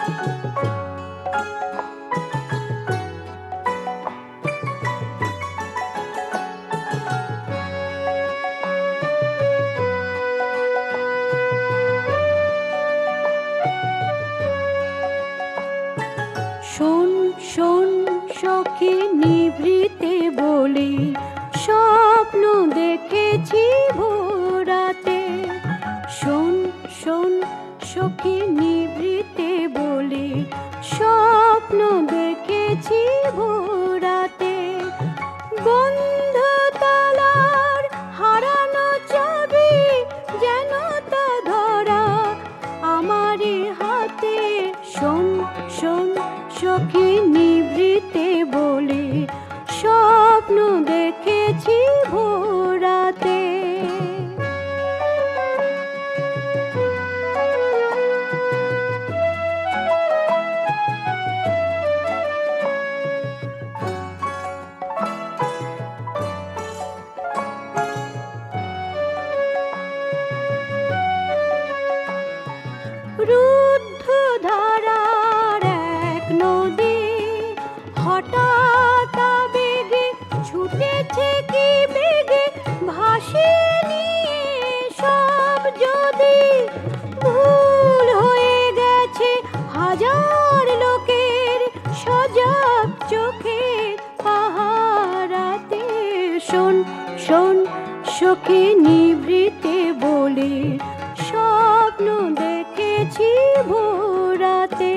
শোন শোন সখী নিভৃতে বলি, স্বপ্ন দেখেছি ভোরাতে। শোন শোন সখী নিভৃতে বলি, স্বপ্ন দেখেছি ভোরাতে। বন্ধ তালার হারানো চাবি, যেন তা ধরা আমারই হাতে। শোন শোন সখী নিভৃতে বলি, স্বপ্ন দেখেছি ভোরাতে। রুদ্ধ ধারার এক নদী, হঠাৎ আবেগে ছুটেছে কি বেগে, ভাসিয়ে নিয়ে সব যদি। ভুল হয়ে গেছে হাজার লোকের সজাগ চোখের পাহারাতে। শোন শোন সখী নিভৃতে বলি, স্বপ্ন দেখেছি ভোরাতে।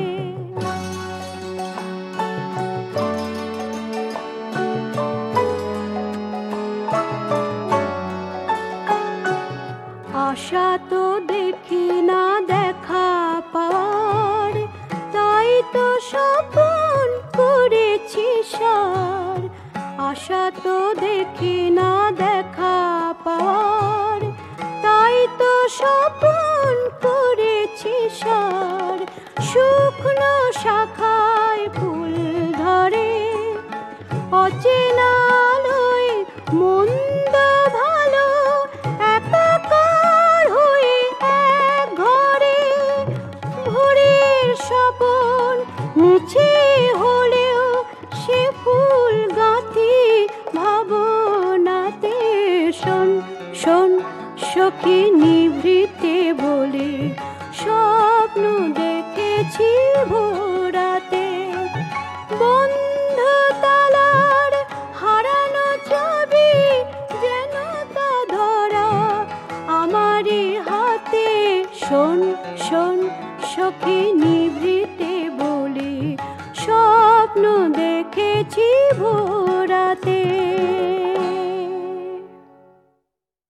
আশা তো দেখি না দেখা পাওয়ার, তাই তো স্বপন করেছি সার। আশা তো দেখি না দেখা পাওয়ার, তাই তো স্বপন করেছি সার। শুকনো শাখায় ফুল ধরে, অচেনা আলোয় মন্দ ভালো একাকার হয়ে এক ঘরে। ভোরের স্বপন মুছে হলেও সে ফুল গাঁথি ভাবনাতে। শোন শোন সখী নিভৃতে বলি, স্বপ্ন দেখেছি ভোরাতে। বন্ধ তালার হারানো চাবি, যেন তা ধরা আমারই হাতে। শোন শোন সখী নিভৃতে বলি, স্বপ্ন দেখেছি ভোরাতে।